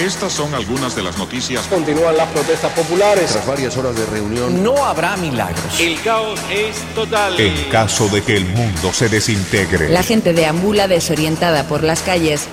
Estas son algunas de las noticias. Continúan las protestas populares. Tras varias horas de reunión, no habrá milagros. El caos es total. En caso de que el mundo se desintegre. La gente deambula desorientada por las calles.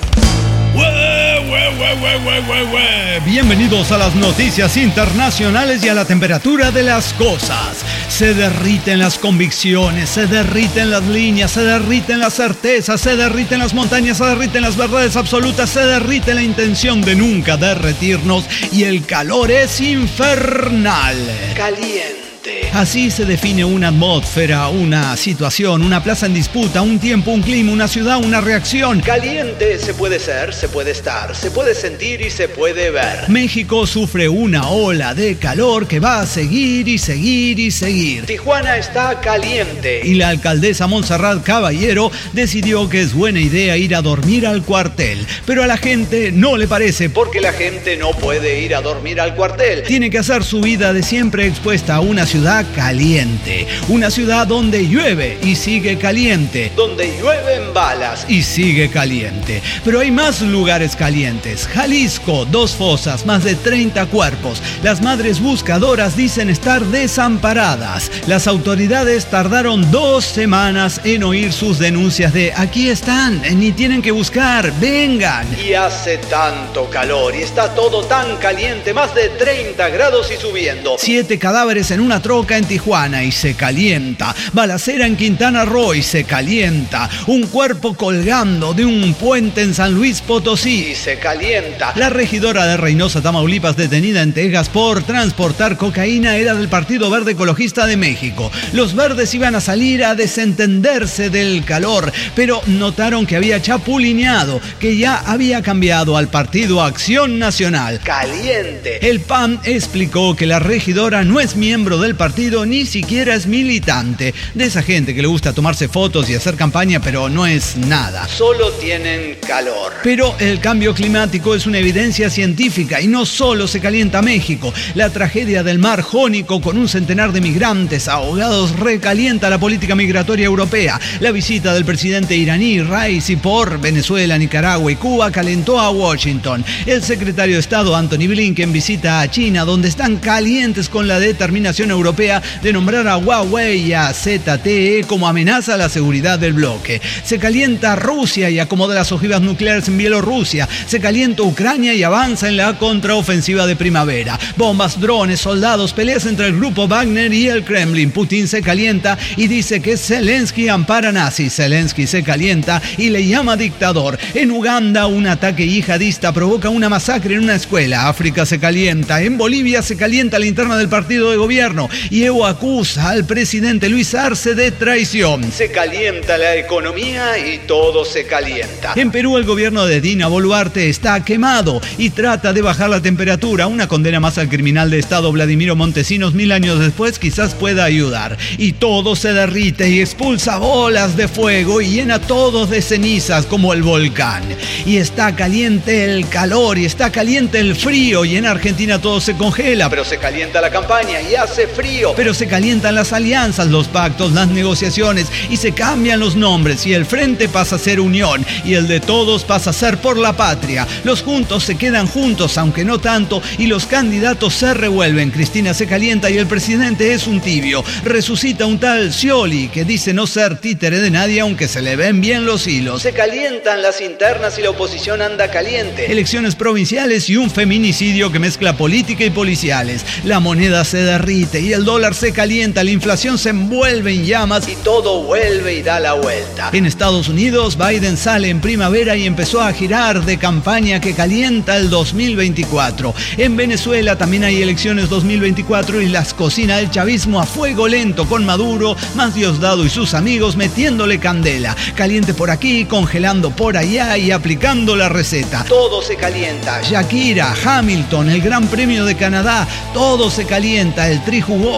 Bienvenidos a las noticias internacionales y a la temperatura de las cosas. Se derriten las convicciones, se derriten las líneas, se derriten las certezas, se derriten las montañas, se derriten las verdades absolutas, se derrite la intención de nunca derretirnos y el calor es infernal. Caliente. Así se define una atmósfera, una situación, una plaza en disputa, un tiempo, un clima, una ciudad, una reacción. Caliente se puede ser, se puede estar, se puede sentir y se puede ver. México sufre una ola de calor que va a seguir y seguir y seguir. Tijuana está caliente. Y la alcaldesa Montserrat Caballero decidió que es buena idea ir a dormir al cuartel. Pero a la gente no le parece. Porque la gente no puede ir a dormir al cuartel. Tiene que hacer su vida de siempre expuesta a una ciudad caliente, una ciudad donde llueve y sigue caliente, donde llueven balas y sigue caliente. Pero hay más lugares calientes. Jalisco, 2 fosas, más de 30 cuerpos. Las madres buscadoras dicen estar desamparadas. Las autoridades tardaron 2 semanas en oír sus denuncias de aquí están, ni tienen que buscar, vengan. Y hace tanto calor y está todo tan caliente, más de 30 grados y subiendo. 7 cadáveres en una troca en Tijuana y se calienta. Balacera en Quintana Roo y se calienta. Un cuerpo colgando de un puente en San Luis Potosí y se calienta. La regidora de Reynosa, Tamaulipas, detenida en Texas por transportar cocaína, era del Partido Verde Ecologista de México. Los verdes iban a salir a desentenderse del calor, pero notaron que había chapulineado, que ya había cambiado al Partido Acción Nacional. Caliente. El PAN explicó que la regidora no es miembro del partido, ni siquiera es militante. De esa gente que le gusta tomarse fotos y hacer campaña, pero no es nada. Solo tienen calor. Pero el cambio climático es una evidencia científica y no solo se calienta México. La tragedia del mar Jónico con un centenar de migrantes ahogados recalienta la política migratoria europea. La visita del presidente iraní Raisi por Venezuela, Nicaragua y Cuba calentó a Washington. El secretario de Estado Antony Blinken visita a China, donde están calientes con la determinación europea de nombrar a Huawei y a ZTE como amenaza a la seguridad del bloque. Se calienta Rusia y acomoda las ojivas nucleares en Bielorrusia. Se calienta Ucrania y avanza en la contraofensiva de primavera. Bombas, drones, soldados, peleas entre el grupo Wagner y el Kremlin. Putin se calienta y dice que Zelensky ampara nazis. Zelensky se calienta y le llama dictador. En Uganda, un ataque yihadista provoca una masacre en una escuela. África se calienta. En Bolivia se calienta la interna del partido de gobierno y Evo acusa al presidente Luis Arce de traición. Se calienta la economía y todo se calienta. En Perú, el gobierno de Dina Boluarte está quemado y trata de bajar la temperatura. Una condena más al criminal de Estado Vladimiro Montesinos 1000 años después quizás pueda ayudar. Y todo se derrite y expulsa bolas de fuego y llena todo de cenizas como el volcán. Y está caliente el calor y está caliente el frío y en Argentina todo se congela. Pero se calienta la campaña y hace frío. Pero se calientan las alianzas, los pactos, las negociaciones y se cambian los nombres y el frente pasa a ser unión y el de todos pasa a ser por la patria. Los juntos se quedan juntos, aunque no tanto, y los candidatos se revuelven. Cristina se calienta y el presidente es un tibio. Resucita un tal Scioli que dice no ser títere de nadie, aunque se le ven bien los hilos. Se calientan las internas y la oposición anda caliente. Elecciones provinciales y un feminicidio que mezcla política y policiales. La moneda se derrite y el dólar se calienta, la inflación se envuelve en llamas y todo vuelve y da la vuelta. En Estados Unidos, Biden sale en primavera y empezó a girar de campaña que calienta el 2024. En Venezuela también hay elecciones 2024 y las cocina el chavismo a fuego lento con Maduro, más Diosdado y sus amigos metiéndole candela. Caliente por aquí, congelando por allá y aplicando la receta. Todo se calienta. Shakira, Hamilton, el Gran Premio de Canadá, todo se calienta. El Tri jugó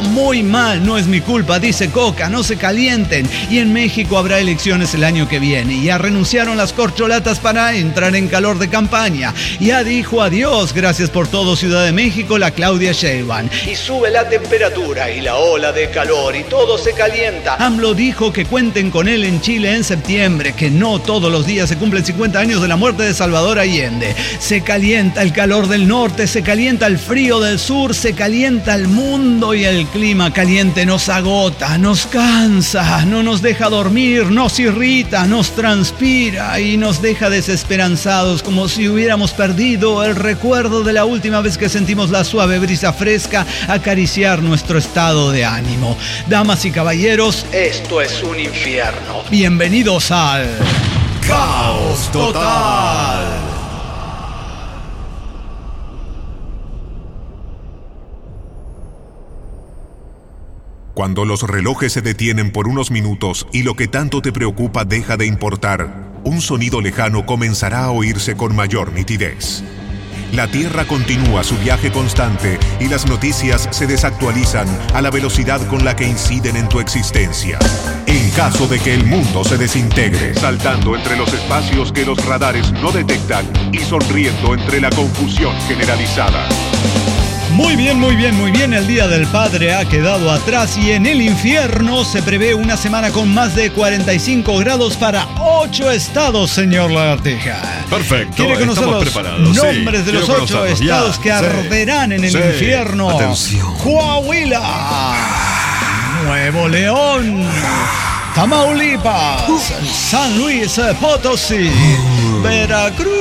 muy mal, no es mi culpa, dice Coca, no se calienten. Y en México habrá elecciones el año que viene. Ya renunciaron las corcholatas para entrar en calor de campaña. Ya dijo adiós, gracias por todo Ciudad de México, la Claudia Sheinbaum. Y sube la temperatura y la ola de calor y todo se calienta. AMLO dijo que cuenten con él en Chile en septiembre, que no todos los días se cumplen 50 años de la muerte de Salvador Allende. Se calienta el calor del norte, se calienta el frío del sur, se calienta el mundo y el clima caliente nos agota, nos cansa, no nos deja dormir, nos irrita, nos transpira y nos deja desesperanzados como si hubiéramos perdido el recuerdo de la última vez que sentimos la suave brisa fresca acariciar nuestro estado de ánimo. Damas y caballeros, Esto es un infierno. bienvenidos al Caos Total. Cuando los relojes se detienen por unos minutos y lo que tanto te preocupa deja de importar, un sonido lejano comenzará a oírse con mayor nitidez. La Tierra continúa su viaje constante y las noticias se desactualizan a la velocidad con la que inciden en tu existencia. En caso de que el mundo se desintegre, saltando entre los espacios que los radares no detectan y sonriendo entre la confusión generalizada. Muy bien, muy bien, muy bien. El Día del Padre ha quedado atrás y en el infierno se prevé una semana con más de 45 grados para 8 estados, señor Lagartija. Perfecto. ¿Quiere conocer los nombres de los 8 estados que arderán en el infierno? Atención. Coahuila, Nuevo León, Tamaulipas, San Luis Potosí, Veracruz,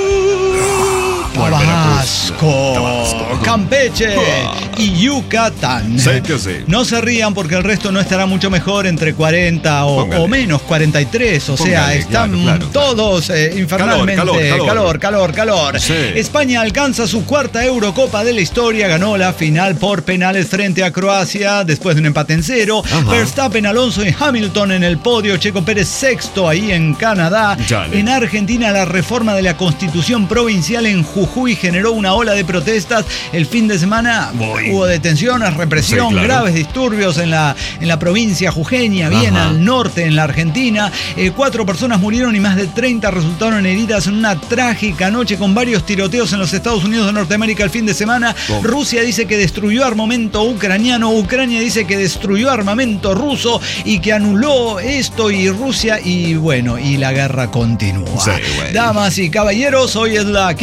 Tabasco, Campeche y Yucatán. Sí que sí. No se rían porque el resto no estará mucho mejor, entre 40 o menos, 43. O sea, Póngale, están claro. todos infernalmente. Calor. Sí. España alcanza su cuarta Eurocopa de la historia. Ganó la final por penales frente a Croacia después de un empate en 0. Ajá. Verstappen, Alonso y Hamilton en el podio. Checo Pérez sexto ahí en Canadá. Chale. En Argentina, la reforma de la Constitución provincial en Jujuy generó una ola de protestas. El fin de semana hubo detenciones, represión, Sí, claro. graves disturbios en la provincia jujeña, bien Ajá. al norte en la Argentina. 4 personas murieron y más de 30 resultaron heridas en una trágica noche con varios tiroteos en los Estados Unidos de Norteamérica el fin de semana. Oh. Rusia dice que destruyó armamento ucraniano, Ucrania dice que destruyó armamento ruso y que anuló esto y Rusia y la guerra continúa. Sí, güey. Damas y caballeros, hoy es la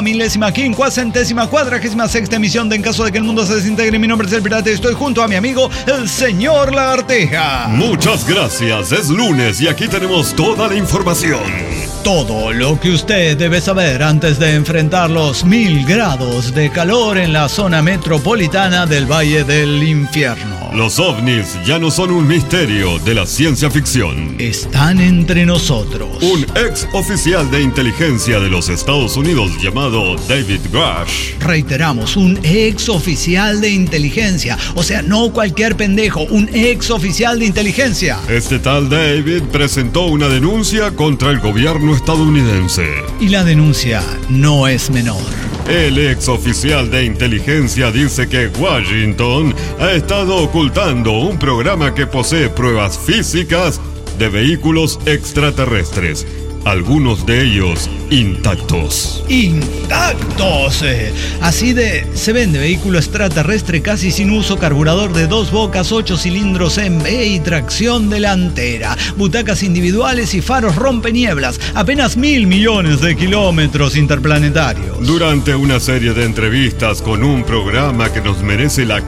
56ª emisión de En caso de que el mundo se desintegre. Mi nombre es El Pirata y estoy junto a mi amigo, el señor Lagarteja. Muchas gracias. Es lunes y aquí tenemos toda la información. Todo lo que usted debe saber antes de enfrentar los 1000 grados de calor en la zona metropolitana del Valle del Infierno. Los ovnis ya no son un misterio de la ciencia ficción. Están entre nosotros. Un ex oficial de inteligencia de los Estados Unidos llamado David Grush. Reiteramos, un ex oficial de inteligencia. O sea, no cualquier pendejo, un ex oficial de inteligencia. Este tal David presentó una denuncia contra el gobierno estadounidense. Y la denuncia no es menor. El ex oficial de inteligencia dice que Washington ha estado ocultando un programa que posee pruebas físicas de vehículos extraterrestres, algunos de ellos intactos. ¡Intactos! Se vende vehículo extraterrestre casi sin uso, carburador de 2 bocas, 8 cilindros en B y tracción delantera, butacas individuales y faros rompenieblas, apenas 1.000 millones de kilómetros interplanetarios. Durante una serie de entrevistas con un programa que nos merece la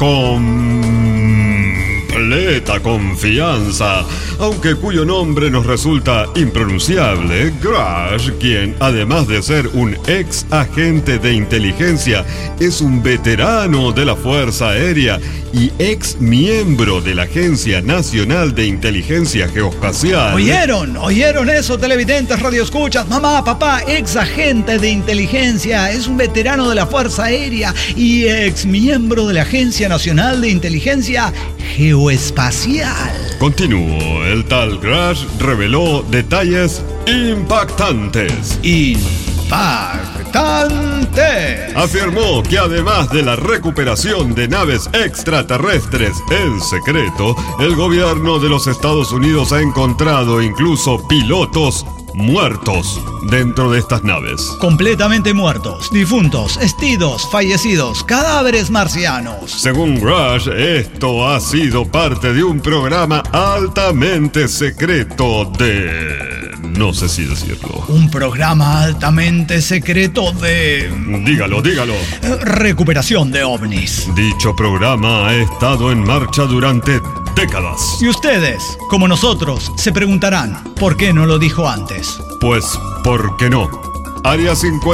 completa confianza, aunque cuyo nombre nos resulta impronunciable, Grush, quien además de ser un ex agente de inteligencia, es un veterano de la Fuerza Aérea y ex miembro de la Agencia Nacional de Inteligencia Geoespacial. ¿Oyeron eso, televidentes, radioescuchas? Mamá, papá, ex agente de inteligencia, es un veterano de la Fuerza Aérea y ex miembro de la Agencia Nacional de Inteligencia Geoespacial. Continúo, el tal Grush reveló detalles impactantes. Impactantes. impactante. Afirmó que además de la recuperación de naves extraterrestres en secreto, el gobierno de los Estados Unidos ha encontrado incluso pilotos muertos dentro de estas naves. Completamente muertos, difuntos, estidos, fallecidos, cadáveres marcianos. Según Rush, esto ha sido parte de un programa altamente secreto de... no sé si decirlo. Un programa altamente secreto de... Dígalo. recuperación de ovnis. Dicho programa ha estado en marcha durante décadas. Y ustedes, como nosotros, se preguntarán, ¿por qué no lo dijo antes? Pues, ¿por qué no? Área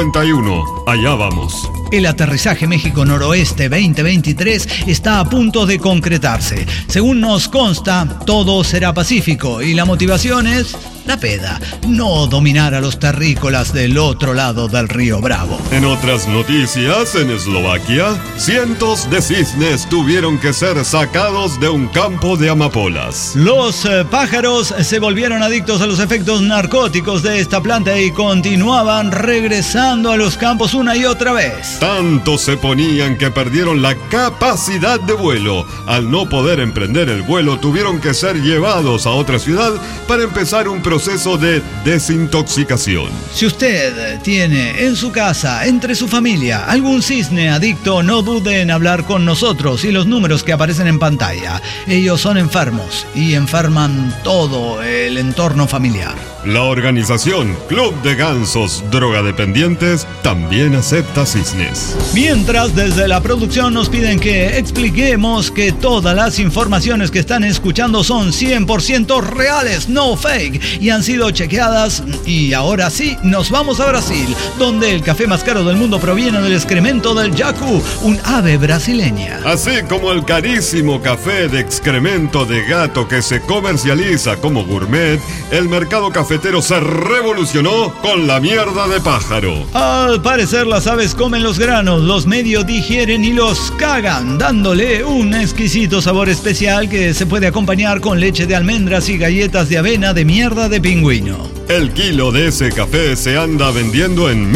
51, allá vamos. El aterrizaje México Noroeste 2023 está a punto de concretarse. Según nos consta, todo será pacífico y la motivación es la peda, no dominar a los terrícolas del otro lado del río Bravo. En otras noticias, en Eslovaquia, cientos de cisnes tuvieron que ser sacados de un campo de amapolas. Los pájaros se volvieron adictos a los efectos narcóticos de esta planta y continuaban regresando a los campos una y otra vez. Tanto se ponían que perdieron la capacidad de vuelo. Al no poder emprender el vuelo, tuvieron que ser llevados a otra ciudad para empezar un proceso de desintoxicación. Si usted tiene en su casa, entre su familia, algún cisne adicto, no dude en hablar con nosotros y los números que aparecen en pantalla. Ellos son enfermos y enferman todo el entorno familiar. La organización Club de Gansos Drogadependientes también acepta cisnes. Mientras, desde la producción nos piden que expliquemos que todas las informaciones que están escuchando son 100% reales, no fake, y han sido chequeadas. Y ahora sí, nos vamos a Brasil, donde el café más caro del mundo proviene del excremento del yacu, un ave brasileña. Así como el carísimo café de excremento de gato que se comercializa como gourmet, el mercado cafetero se revolucionó con la mierda de pájaro. Al parecer las aves comen los granos, los medio digieren y los cagan, dándole un exquisito sabor especial que se puede acompañar con leche de almendras y galletas de avena de mierda de pingüino. El kilo de ese café se anda vendiendo en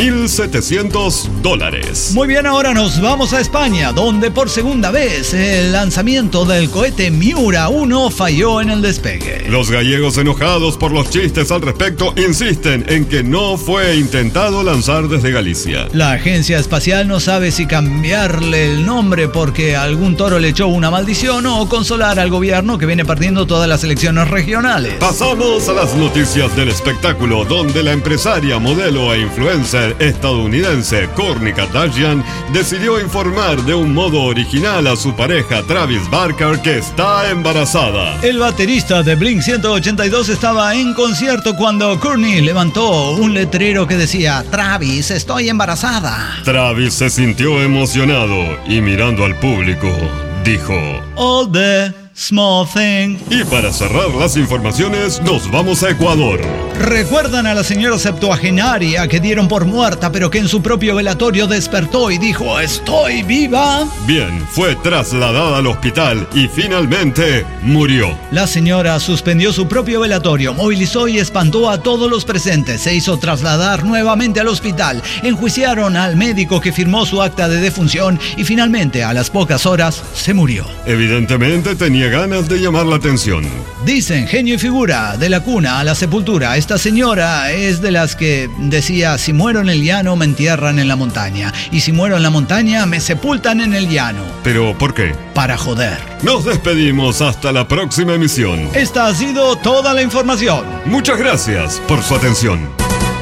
$1,700. Muy bien, ahora nos vamos a España, donde por segunda vez el lanzamiento del cohete Miura 1 falló en el despegue. Los gallegos, enojados por los chistes al respecto, insisten en que no fue intentado lanzar desde Galicia. La agencia espacial no sabe si cambiarle el nombre porque algún toro le echó una maldición o consolar al gobierno que viene perdiendo todas las elecciones regionales. Pasamos a las noticias del espectáculo, donde la empresaria, modelo e influencer estadounidense Kourtney Kardashian decidió informar de un modo original a su pareja Travis Barker que está embarazada. El baterista de Blink-182 estaba en concierto cuando Kourtney levantó un letrero que decía: Travis, estoy embarazada. Travis se sintió emocionado y mirando al público dijo: All the small thing. Y para cerrar las informaciones, nos vamos a Ecuador. ¿Recuerdan a la señora septuagenaria que dieron por muerta, pero que en su propio velatorio despertó y dijo: estoy viva? Bien, fue trasladada al hospital y finalmente murió. La señora suspendió su propio velatorio, movilizó y espantó a todos los presentes. Se hizo trasladar nuevamente al hospital. Enjuiciaron al médico que firmó su acta de defunción y finalmente, a las pocas horas, se murió. Evidentemente tenía ganas de llamar la atención. Dicen, genio y figura, de la cuna a la sepultura. Esta señora es de las que decía: si muero en el llano, me entierran en la montaña. Y si muero en la montaña, me sepultan en el llano. ¿Pero por qué? Para joder. Nos despedimos hasta la próxima emisión. Esta ha sido toda la información. Muchas gracias por su atención.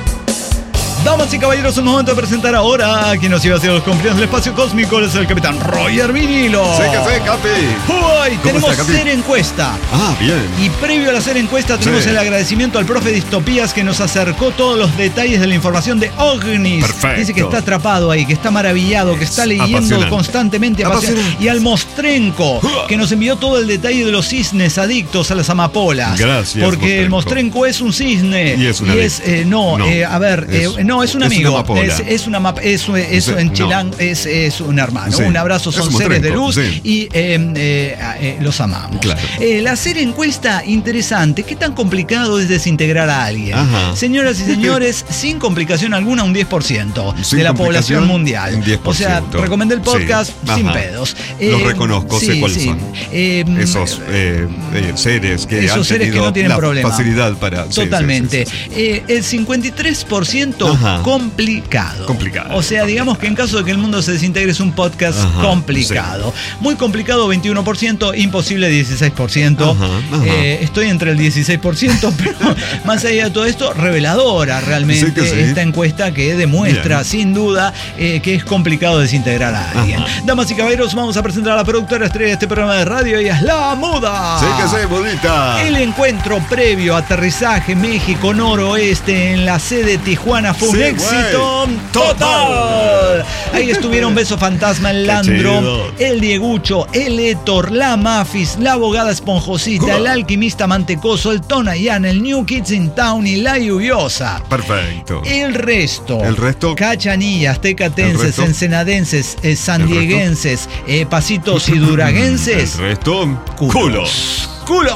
Damas y caballeros, es el momento de presentar ahora a quien nos iba a hacer los cumpleaños del espacio cósmico. Es el capitán Roger Vinilo. Sí que sé, Capi. Uy, tenemos ser encuesta. Ah, bien. Y previo a la ser encuesta tenemos el agradecimiento al profe Distopías que nos acercó todos los detalles de la información de ovnis. Perfecto. Dice que está atrapado ahí, que está maravillado, que está leyendo constantemente. Y al Mostrenco, que nos envió todo el detalle de los cisnes adictos a las amapolas. Gracias, porque Mostrenco. el Mostrenco es un cisne. Y es una no, No, es un amigo. Es una amapola. Eso en Chilán es un hermano. Sí. Un abrazo, son seres de luz y los amamos. Claro. La serie encuesta interesante. ¿Qué tan complicado es desintegrar a alguien? Ajá. Señoras y señores, sin complicación alguna, un 10% Sin de la complicación, población mundial. un 10%. O sea, recomendé el podcast sin Ajá. pedos. Los reconozco, sé cuáles son. Esos seres que han tenido no tienen la problema. facilidad para... Totalmente. Sí. El 53% Ajá. complicado. Complicado. O sea, digamos que en caso de que el mundo se desintegre es un podcast complicado. Muy complicado, 21%, imposible, 16%. Ajá. Estoy entre el 16%, pero más allá de todo esto, reveladora realmente esta encuesta que demuestra sin duda que es complicado desintegrar a alguien. Damas y caballeros, vamos a presentar a la productora estrella de este programa de radio. Ella es La Muda. Sí que sí, Mudita. El encuentro previo, aterrizaje México Noroeste en la sede Tijuana fue un éxito total. Ahí estuvieron Beso Fantasma, el Landro, el Diegucho, el Héctor, la Mafis, la Abogada Esponjosita, el Alquimista Mantecoso, el Tonayán, el New Kids in Town y la Lluviosa. Perfecto. El resto. Cachanillas, tecatenses, ¿El ensenadenses, sandieguenses, pasitos y duraguenses. El resto, culos.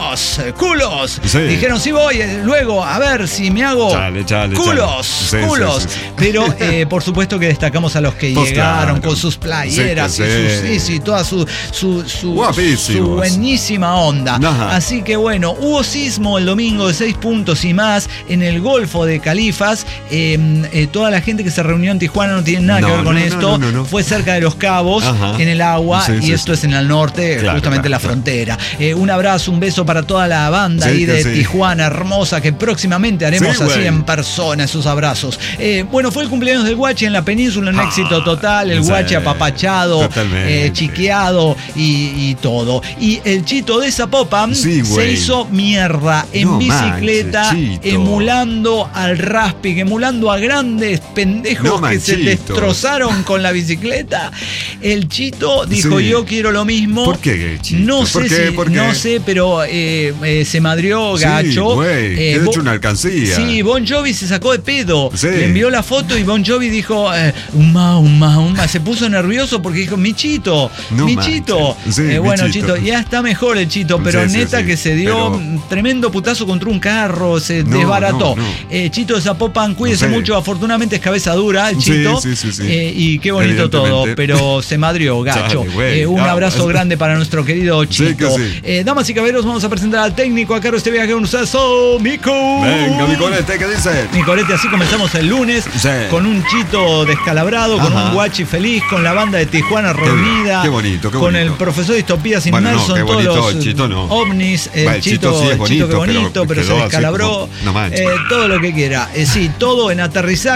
Sí. Dijeron, sí voy, luego, a ver si me hago culos. Sí. Pero por supuesto que destacamos a los que llegaron con sus playeras y toda su buenísima onda. Ajá. Así que bueno, hubo sismo el domingo de 6 puntos y más en el Golfo de Califas. Toda la gente que se reunió en Tijuana no tiene nada que ver con esto. No. Fue cerca de Los Cabos, en el agua, y esto es en el norte, justamente la frontera. Un abrazo, un beso para toda la banda ahí de Tijuana hermosa, que próximamente haremos así en persona esos abrazos. Bueno, fue el cumpleaños del Guachi en la península, un éxito total, el Guachi apapachado, chiqueado y todo. Y el Chito de Zapopan se hizo mierda en bicicleta, emulando al Raspig, emulando a grandes pendejos que se destrozaron con la bicicleta. El Chito dijo, yo quiero lo mismo. ¿Por qué, Chito? No sé, pero se madrió gacho. Que de hecho una alcancía. Sí, Bon Jovi se sacó de pedo. Le envió la foto y Bon Jovi dijo, uma. Se puso nervioso porque dijo, mi Chito. Bueno, Chito, ya está mejor el Chito, pero neta que se dio tremendo putazo contra un carro, se desbarató. Chito de Zapopan, cuídese mucho. Afortunadamente es cabeza dura el Chito. Y qué bonito todo, pero se madrió gacho. Un abrazo grande para nuestro querido Chito. Damas y caballeros, vamos a presentar al técnico a cargo de este viaje con ustedes, Mico. Venga, Micolete, ¿qué dice? Micolete, así comenzamos el lunes con un Chito descalabrado, con un Guachi feliz, con la banda de Tijuana reunida. Qué bonito. Con el profesor Distopías inmerso en todos los ovnis. El Chito qué bonito, pero se descalabró. Todo lo que quiera. Todo en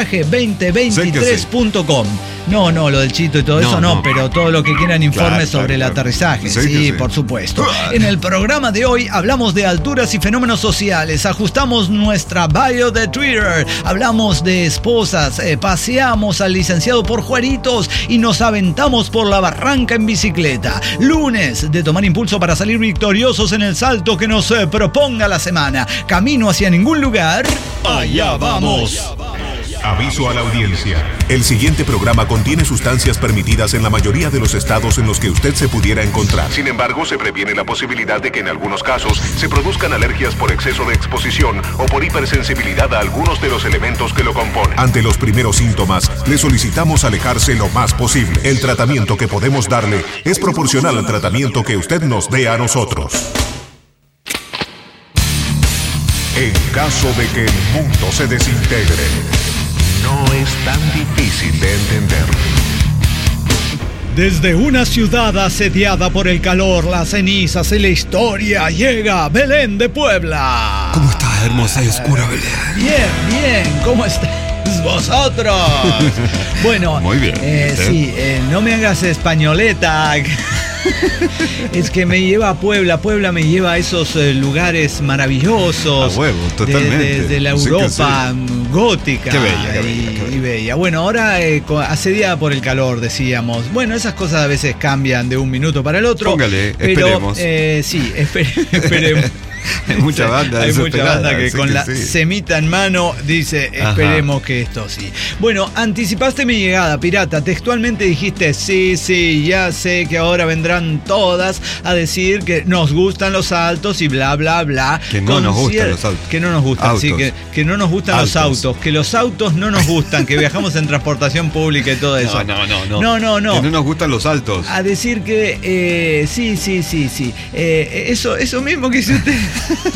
aterrizaje2023.com. No, lo del Chito y todo eso no, pero todo lo que quieran informes sobre el aterrizaje. Sí, por supuesto. En el programa de hoy hablamos de alturas y fenómenos sociales, ajustamos nuestra bio de Twitter, hablamos de esposas, paseamos al licenciado por Juaritos y nos aventamos por la barranca en bicicleta. Lunes de tomar impulso para salir victoriosos en el salto que nos proponga la semana. Camino hacia ningún lugar. Allá vamos. Aviso a la audiencia. El siguiente programa contiene sustancias permitidas en la mayoría de los estados en los que usted se pudiera encontrar. Sin embargo, se previene la posibilidad de que en algunos casos se produzcan alergias por exceso de exposición o por hipersensibilidad a algunos de los elementos que lo componen. Ante los primeros síntomas, le solicitamos alejarse lo más posible. El tratamiento que podemos darle es proporcional al tratamiento que usted nos dé a nosotros. En caso de que el mundo se desintegre, no es tan difícil de entender. Desde una ciudad asediada por el calor, las cenizas y la historia, llega Belén de Puebla. ¿Cómo estás, hermosa y oscura Belén? Bien, ¿cómo estáis vosotros? Bueno, muy bien. No me hagas españoleta. Es que me lleva a Puebla me lleva a esos lugares maravillosos. A huevo, totalmente. De la Europa gótica. Qué bella, y bella. Bueno, ahora asediada por el calor, decíamos. Bueno, esas cosas a veces cambian de un minuto para el otro. Póngale, pero, esperemos. Sí, esperemos. Hay mucha banda Hay mucha desesperada, banda que sí con que la sí. semita en mano dice, esperemos que esto sí. Bueno, anticipaste mi llegada, pirata. Textualmente dijiste, sí, ya sé que ahora vendrán todas a decir que nos gustan los autos y bla, bla, bla. Que no nos gustan los autos. Que no nos gustan, Autos. sí, que no nos gustan los autos. Que los autos no nos gustan, que viajamos en transportación pública y todo eso. No. No. Que no nos gustan los altos. A decir que sí. Eso mismo que hizo usted.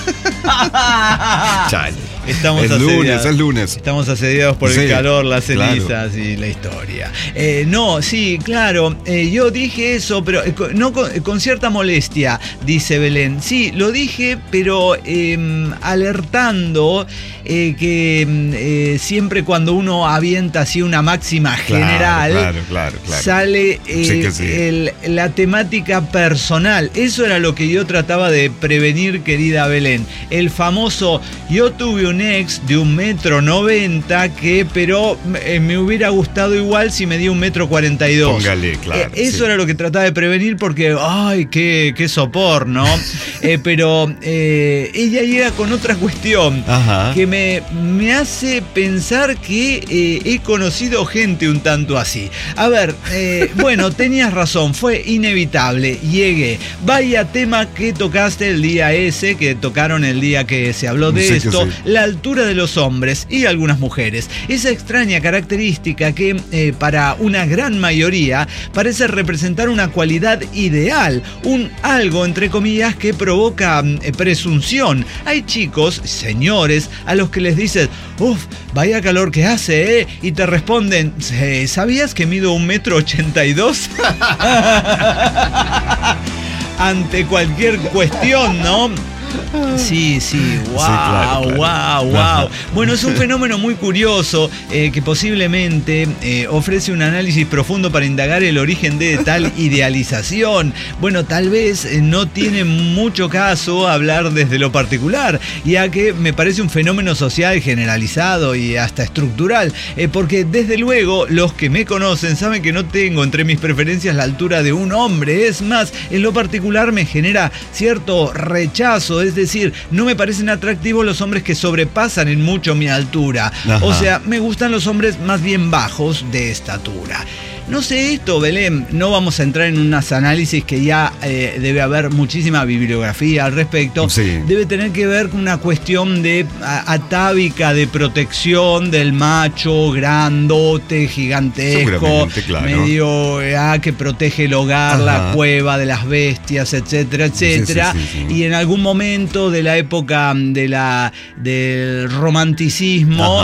Chale. Estamos Es lunes. Estamos asediados por Sí, el calor, las cenizas claro. y la historia. No, sí, claro. Yo dije eso, pero no con cierta molestia, dice Belén. Sí, lo dije, pero alertando que siempre cuando uno avienta así una máxima general, claro. sale Sí que sí. la temática personal. Eso era lo que yo trataba de prevenir, querida Belén. El famoso, yo tuve un ex de 1,90 m que, pero me hubiera gustado igual si medía 1,42 m. Póngale, claro. Eso sí. era lo que trataba de prevenir porque, ay, qué sopor, ¿no? Pero ella llega con otra cuestión que me hace pensar que he conocido gente un tanto así. A ver, bueno, tenías razón, fue inevitable, llegué. Vaya tema que tocaste el día ese, que tocaron el día que se habló de esto, sí. la altura de los hombres y algunas mujeres. Esa extraña característica que para una gran mayoría parece representar una cualidad ideal, un algo entre comillas que provoca presunción. Hay chicos, señores, a los que les dices, uff, vaya calor que hace, y te responden, ¿sabías que mido 1,82 m? Ante cualquier cuestión, ¿no? Sí, wow. Bueno, es un fenómeno muy curioso que posiblemente ofrece un análisis profundo para indagar el origen de tal idealización. Bueno, tal vez no tiene mucho caso hablar desde lo particular, ya que me parece un fenómeno social generalizado y hasta estructural, porque desde luego los que me conocen saben que no tengo entre mis preferencias la altura de un hombre. Es más, en lo particular me genera cierto rechazo. Es decir, no me parecen atractivos los hombres que sobrepasan en mucho mi altura. O sea, me gustan los hombres más bien bajos de estatura. No sé esto, Belén, no vamos a entrar en unos análisis que ya debe haber muchísima bibliografía al respecto. Sí. Debe tener que ver con una cuestión de atávica, de protección del macho grandote, gigantesco, claro. medio que protege el hogar, la cueva de las bestias, etcétera, etcétera. Sí. Y en algún momento de la época del romanticismo,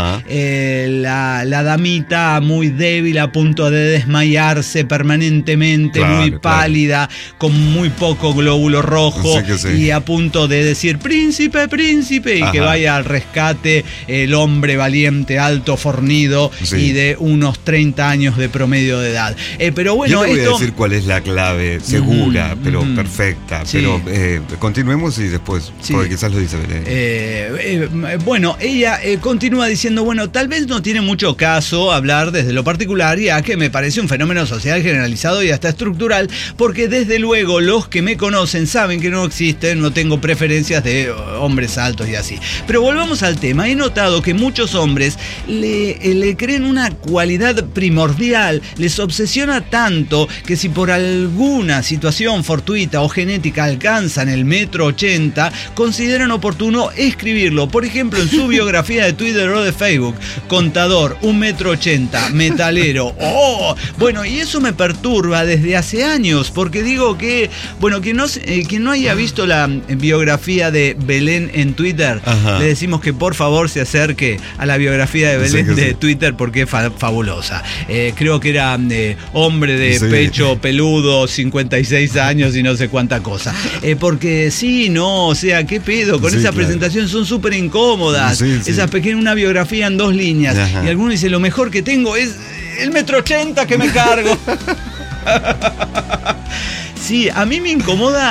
la damita muy débil, a punto de desmayarse permanentemente, muy pálida, con muy poco glóbulo rojo, y a punto de decir príncipe, y que vaya al rescate el hombre valiente, alto, fornido y de unos 30 años de promedio de edad. Pero bueno, yo te voy a decir cuál es la clave segura, pero perfecta. Sí. Pero continuemos y después, porque quizás lo dice Belén. Bueno, ella continúa diciendo, bueno, tal vez no tiene mucho caso hablar desde lo particular, ya que me parece un fenómeno social generalizado y hasta estructural, porque desde luego los que me conocen saben que no existen, no tengo preferencias de hombres altos y así. Pero volvamos al tema. He notado que muchos hombres le creen una cualidad primordial, les obsesiona tanto que si por alguna situación fortuita o genética alcanzan el 1,80 m, consideran oportuno escribirlo, por ejemplo, en su biografía de Twitter o de Facebook: contador, 1,80 m, metalero. Bueno, y eso me perturba desde hace años, porque digo que, bueno, quien no haya visto la biografía de Belén en Twitter, le decimos que por favor se acerque a la biografía de Belén de Twitter, porque es fabulosa. Creo que era hombre de pecho peludo, 56 años y no sé cuánta cosa. Porque o sea, ¿qué pedo? Con esa presentación son súper incómodas. Esas pequeñas, una biografía en 2 líneas. Y alguno dice, lo mejor que tengo es el 1,80 m que me cargo. Sí, a mí me incomoda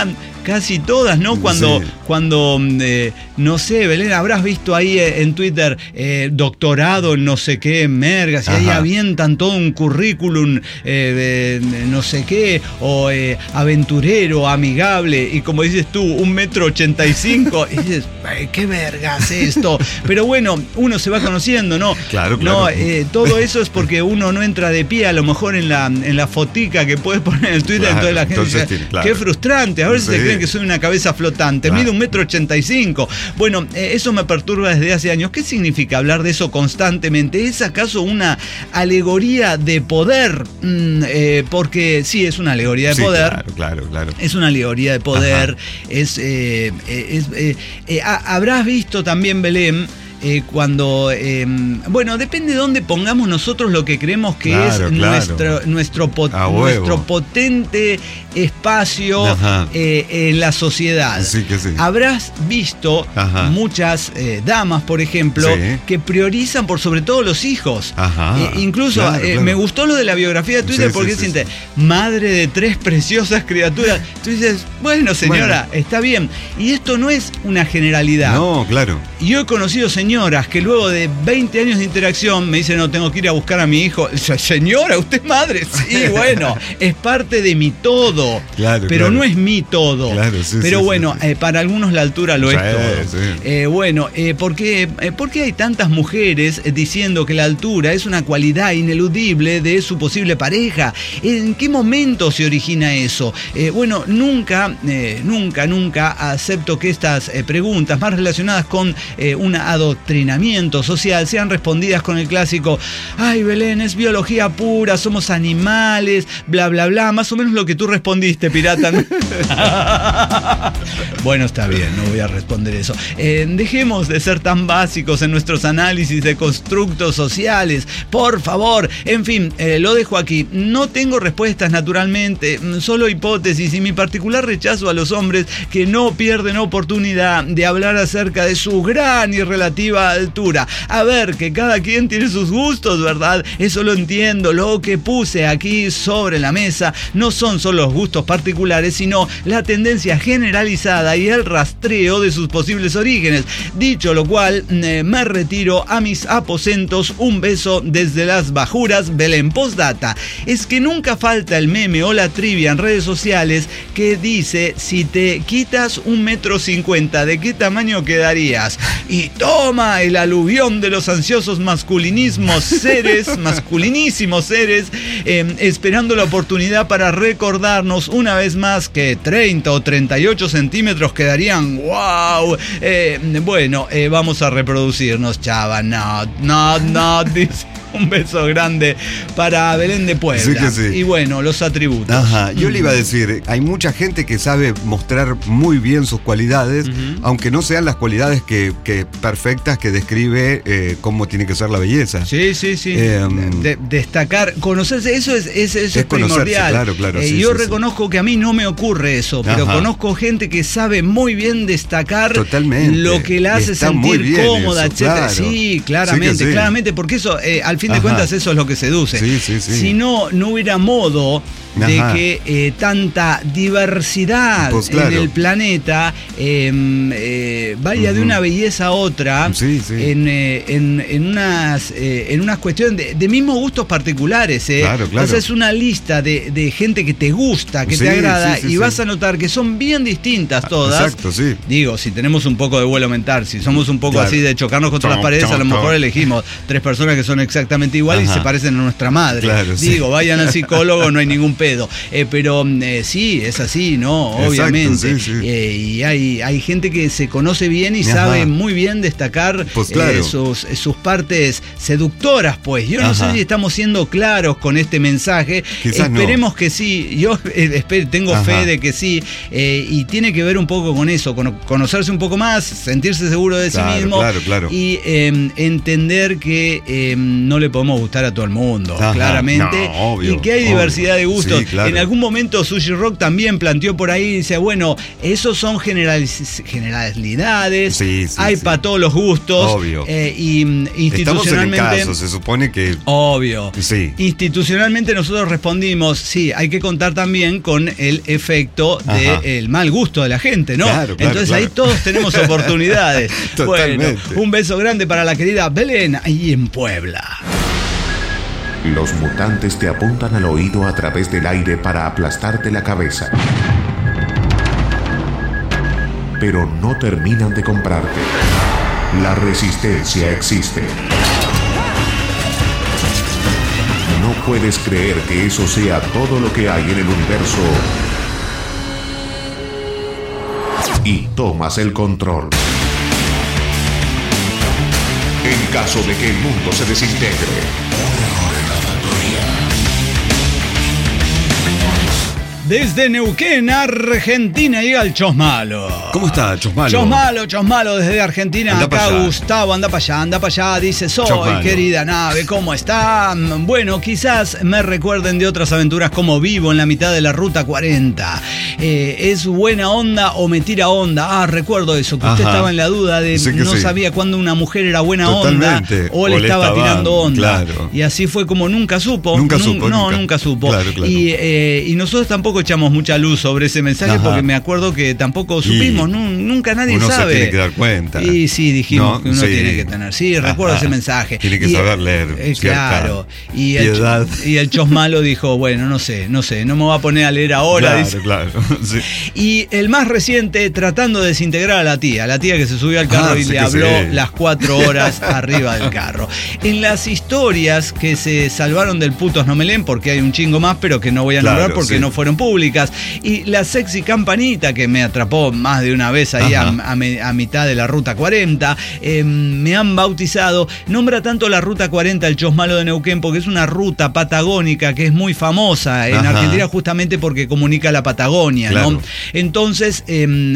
casi todas, ¿no? Cuando no sé, Belén, habrás visto ahí en Twitter doctorado en no sé qué, mergas, y ahí avientan todo un currículum de no sé qué, o aventurero, amigable, y como dices tú, 1,85 m, y dices, qué vergas esto. Pero bueno, uno se va conociendo, ¿no? Claro. No, todo eso es porque uno no entra de pie, a lo mejor en la fotica que puedes poner en el Twitter, entonces la gente dice, qué frustrante, a ver si se creen que soy una cabeza flotante, mido 1,85 m. Bueno, eso me perturba desde hace años. ¿Qué significa hablar de eso constantemente? ¿Es acaso una alegoría de poder? Porque sí, es una alegoría de poder. Claro. Es una alegoría de poder. Habrás visto también, Belén, cuando, bueno, depende de dónde pongamos nosotros lo que creemos que nuestro potente espacio en la sociedad. Sí que sí. Habrás visto muchas damas, por ejemplo, que priorizan por sobre todo los hijos. Incluso me gustó lo de la biografía de Twitter, porque siente madre de 3 preciosas criaturas. Tú dices, bueno, señora, está bien. Y esto no es una generalidad. No, claro. Yo he conocido señoras que luego de 20 años de interacción me dicen, no, tengo que ir a buscar a mi hijo. Señora, ¿usted es madre? Sí, bueno, es parte de mi todo. Pero no es mi todo. Pero bueno, para algunos la altura lo es todo. Bueno, ¿por qué hay tantas mujeres diciendo que la altura es una cualidad ineludible de su posible pareja? ¿En qué momento se origina eso? Bueno, nunca acepto que estas preguntas más relacionadas con un adoctrinamiento social sean respondidas con el clásico, ay, Belén, es biología pura, somos animales, bla, bla, bla, más o menos lo que tú respondiste, pirata. Bueno, está bien, no voy a responder eso. Dejemos de ser tan básicos en nuestros análisis de constructos sociales, por favor. En fin, lo dejo aquí. No tengo respuestas, naturalmente, solo hipótesis y mi particular rechazo a los hombres que no pierden oportunidad de hablar acerca de su gran y relativa altura. A ver, que cada quien tiene sus gustos, ¿verdad? Eso lo entiendo. Lo que puse aquí sobre la mesa no son solo los gustos particulares, sino la tendencia generalizada y el rastreo de sus posibles orígenes. Dicho lo cual, me retiro a mis aposentos. Un beso desde las bajuras. Belén. Postdata. Es que nunca falta el meme o la trivia en redes sociales que dice, si te quitas 1,50 m, ¿de qué tamaño quedarías? Y toma el aluvión de los ansiosos masculinísimos seres, esperando la oportunidad para recordarnos una vez más que 30 o 38 centímetros quedarían. ¡Wow! Bueno, vamos a reproducirnos, chava. No, dice. Un beso grande para Belén de Puebla. Sí. Y bueno, los atributos. Yo le iba a decir, hay mucha gente que sabe mostrar muy bien sus cualidades, aunque no sean las cualidades que perfectas que describe cómo tiene que ser la belleza. Sí. Destacar, conocerse, eso es primordial. Claro. Yo reconozco que a mí no me ocurre eso, pero conozco gente que sabe muy bien destacar lo que la hace sentir cómoda, etcétera. Sí, claramente, porque eso al fin de cuentas eso es lo que seduce. Si no hubiera modo de que tanta diversidad en el planeta vaya de una belleza a otra en unas cuestiones de mismos gustos particulares. Claro. Entonces es una lista de gente que te gusta, que te agrada, y vas a notar que son bien distintas todas. Exacto, sí. Digo, si tenemos un poco de vuelo mental, si somos un poco así de chocarnos contra las paredes, a lo mejor elegimos 3 personas que son exactamente iguales y se parecen a nuestra madre. Digo, vayan al psicólogo, no hay ningún pedo. Pero sí, es así, ¿no? Obviamente. Exacto, y hay gente que se conoce bien y sabe muy bien destacar sus partes seductoras, pues. Yo no sé si estamos siendo claros con este mensaje. Quizás esperemos que sí. Yo tengo fe de que sí. Y tiene que ver un poco con eso, con conocerse un poco más, sentirse seguro de sí mismo. Claro. Y entender que no le podemos gustar a todo el mundo, claramente. No, obvio, y que hay diversidad de gustos. favoritos. Sí, claro. En algún momento Sushi Rock también planteó por ahí, dice, bueno, esos son generalidades, hay para todos los gustos. Obvio. Y institucionalmente... Estamos en el caso, se supone que... Obvio. Sí. Institucionalmente nosotros respondimos, sí, hay que contar también con el efecto del mal gusto de la gente, ¿no? Claro, Entonces ahí todos tenemos oportunidades. Totalmente. Bueno, un beso grande para la querida Belén, ahí en Puebla. Los mutantes te apuntan al oído a través del aire para aplastarte la cabeza. Pero no terminan de comprarte. La resistencia existe. No puedes creer que eso sea todo lo que hay en el universo. Y tomas el control. En caso de que el mundo se desintegre. Desde Neuquén, Argentina, llega el Chosmalo. ¿Cómo está, Chosmalo? Chosmalo desde Argentina. Anda acá pa' allá. Gustavo, anda para allá. Dice, soy Chosmalo. querida nave, ¿cómo está? Bueno, quizás me recuerden de otras aventuras como vivo en la mitad de la Ruta 40. ¿Es buena onda o me tira onda? Recuerdo eso, que usted estaba en la duda de no sabía cuándo una mujer era buena Totalmente. onda o le estaba tirando onda. Claro. Y así fue como nunca supo. Nunca supo. Claro. Y nosotros tampoco echamos mucha luz sobre ese mensaje porque me acuerdo que tampoco supimos, nunca nadie uno sabe. Se tiene que dar cuenta. Y sí, dijimos que uno sí. tiene que tener. Sí, recuerdo ese mensaje. Tiene que saber leer. Claro. Y piedad. el Chosmalo dijo, bueno, no sé, no me voy a poner a leer ahora. Claro. Sí. Y el más reciente, tratando de desintegrar a la tía que se subió al carro y le habló las 4 horas arriba del carro. En las historias que se salvaron del Putos No Me Leen, porque hay un chingo más, pero que no voy a nombrar porque no fueron públicas. Y la sexy campanita, que me atrapó más de una vez ahí a mitad de la Ruta 40, me han bautizado. Nombra tanto la Ruta 40 el Chosmalo de Neuquén porque es una ruta patagónica que es muy famosa en Argentina justamente porque comunica la Patagonia, ¿no? Entonces,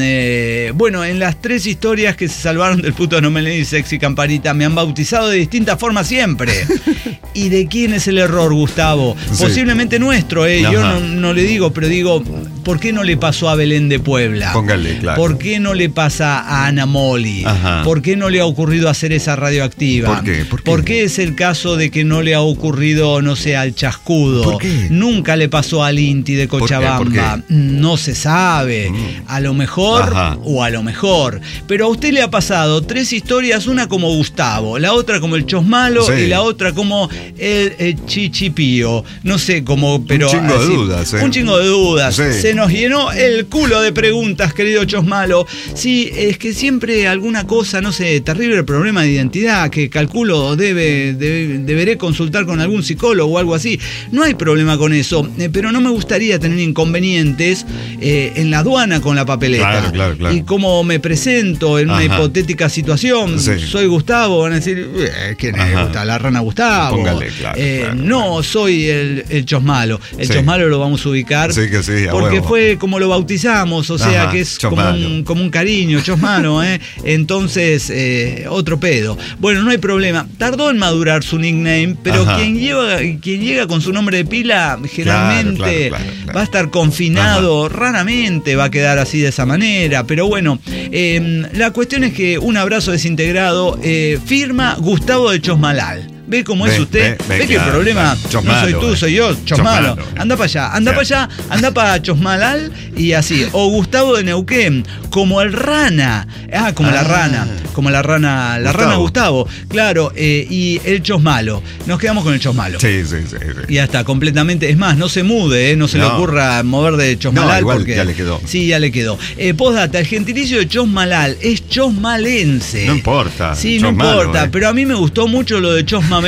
bueno, en las 3 historias que se salvaron del Puto No Me Leen y sexy campanita me han bautizado de distintas formas siempre. ¿Y de quién es el error, Gustavo? Posiblemente nuestro, yo no le digo, pero digo, ¿por qué no le pasó a Belén de Puebla? Póngale, claro. ¿Por qué no le pasa a Ana Moli? ¿Por qué no le ha ocurrido hacer esa radioactiva? ¿Por qué es el caso de que no le ha ocurrido, no sé, al Chascudo? ¿Por qué? Nunca le pasó al Inti de Cochabamba. ¿Por qué? No se sabe. A lo mejor o a lo mejor. Pero a usted le ha pasado 3 historias, una como Gustavo, la otra como el Chosmalo y la otra como el Chichipío. No sé cómo, pero... Un chingo de dudas. Un chingo de dudas. Sí. Se nos llenó el culo de preguntas, querido Chosmalo. Sí, es que siempre alguna cosa, no sé, terrible problema de identidad que calculo deberé consultar con algún psicólogo o algo así. No hay problema con eso, pero no me gustaría tener inconvenientes en la aduana con la papeleta. Claro. Y cómo me presento en una hipotética situación, soy Gustavo, van a decir, ¿quién es Gustavo? La rana Gustavo. Póngale, claro. No, soy el Chosmalo. El Chosmalo lo vamos a ubicar. Sí, que sí, porque fue como lo bautizamos, o sea que es como un cariño, Chosmalo, Entonces, otro pedo. Bueno, no hay problema. Tardó en madurar su nickname, pero quien llega con su nombre de pila, generalmente va a estar confinado, raramente va a quedar así de esa manera. Pero bueno, la cuestión es que un abrazo desintegrado firma Gustavo de Chosmalal. ¿Ve cómo es usted? ¿Ve que el problema no soy tú, soy yo? Chosmalo. Anda para allá, anda para Chosmalal y así. O Gustavo de Neuquén, como el rana. Como la rana. Como la rana Gustavo. Claro, y el Chosmalo. Nos quedamos con el Chosmalo. Sí. Y ya está, completamente. Es más, no se mude, no se le ocurra mover de Chosmalal. Igual porque ya le quedó. Sí, ya le quedó. Postdata, el gentilicio de Chosmalal es chosmalense. No importa. Sí, no importa, pero a mí me gustó mucho lo de Chosmameluco.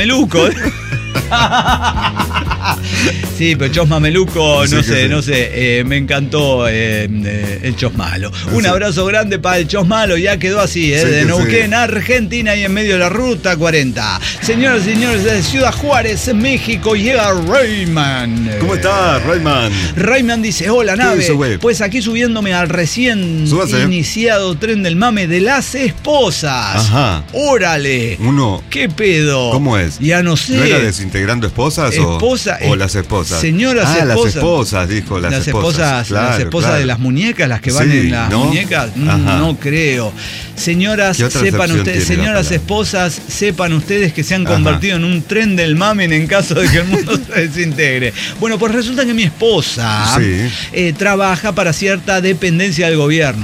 Sí, pero Chosmameluco, no sé, me encantó el Chosmalo. Un abrazo grande para el Chosmalo, ya quedó así, de Neuquén, Argentina, y en medio de la ruta 40. Señoras y señores, de Ciudad Juárez, México, llega Rayman. ¿Cómo está, Rayman? Rayman dice, hola, nave. Sube? Pues aquí subiéndome al recién Súbase. iniciado tren del mame de las esposas. Ajá. Órale. Uno. ¿Qué pedo? ¿Cómo es? Ya no sé. ¿No era desintegrando esposas o las esposas? Señoras esposas. Las esposas, dijo, las esposas. Claro, las esposas de las muñecas, las que van en las muñecas. No creo. Señoras, sepan ustedes, señoras esposas, sepan ustedes que se han convertido en un tren del mamen en caso de que el mundo se desintegre. Bueno, pues resulta que mi esposa trabaja para cierta dependencia del gobierno.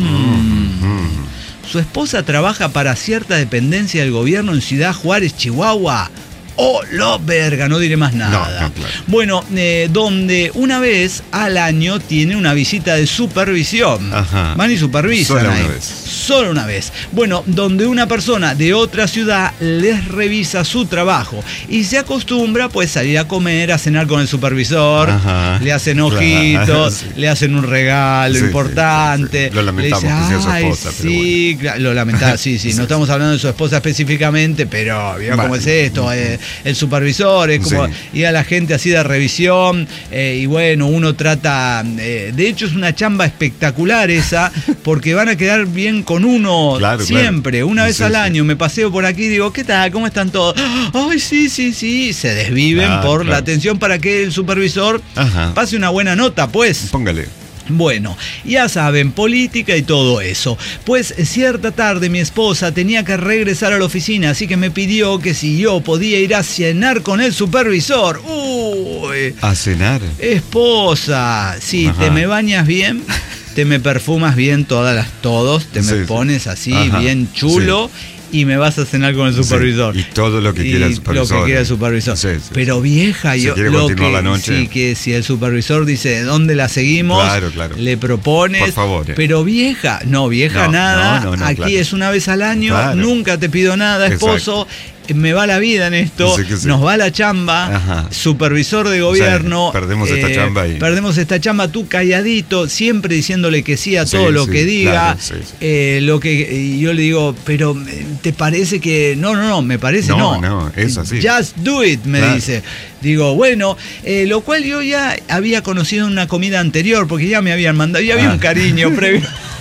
Su esposa trabaja para cierta dependencia del gobierno en Ciudad Juárez, Chihuahua. ¡Oh, lo verga! No diré más nada. No, claro. Bueno, donde una vez al año tiene una visita de supervisión. Ajá. Van y supervisan. Solo ahí. una vez. Solo una vez. Bueno, donde una persona de otra ciudad les revisa su trabajo y se acostumbra pues salir a comer, a cenar con el supervisor. Ajá. Le hacen ojitos, sí. Le hacen un regalo importante. Sí. Lo lamentamos que sea su esposa. Sí, pero bueno. Lo lamentamos, sí. No estamos hablando de su esposa específicamente, pero ¿vio cómo es esto? El supervisor es como ir a la gente así de revisión y bueno, uno trata, de hecho es una chamba espectacular esa, porque van a quedar bien con uno siempre, una vez al año. Me paseo por aquí y digo, ¿qué tal? ¿Cómo están todos? Ay, sí, se desviven por la atención para que el supervisor pase una buena nota, pues. Póngale. Bueno, ya saben, política y todo eso. Pues cierta tarde mi esposa tenía que regresar a la oficina, así que me pidió que si yo podía ir a cenar con el supervisor. Uy. ¿A cenar? Esposa, sí, ¿te me bañas bien? ¿Te me perfumas bien todos? ¿Te me pones así bien chulo? Y me vas a cenar con el supervisor. Y todo lo que quiera el supervisor. Lo que quiera el supervisor. Pero vieja, yo lo que la noche. Sí, que si el supervisor dice ¿dónde la seguimos? Claro. Le propones. Por favor. Pero vieja, no, nada. No, aquí es una vez al año, nunca te pido nada, esposo. Me va la vida en esto, nos va la chamba, supervisor de gobierno. Perdemos esta chamba y... Perdemos esta chamba, tú calladito, siempre diciéndole que sí a todo lo que diga. Lo que y yo le digo, pero ¿te parece que...? No, me parece no. No, es así. Just do it, me dice. Digo, bueno, lo cual yo ya había conocido en una comida anterior, porque ya me habían mandado, ya había un cariño previo.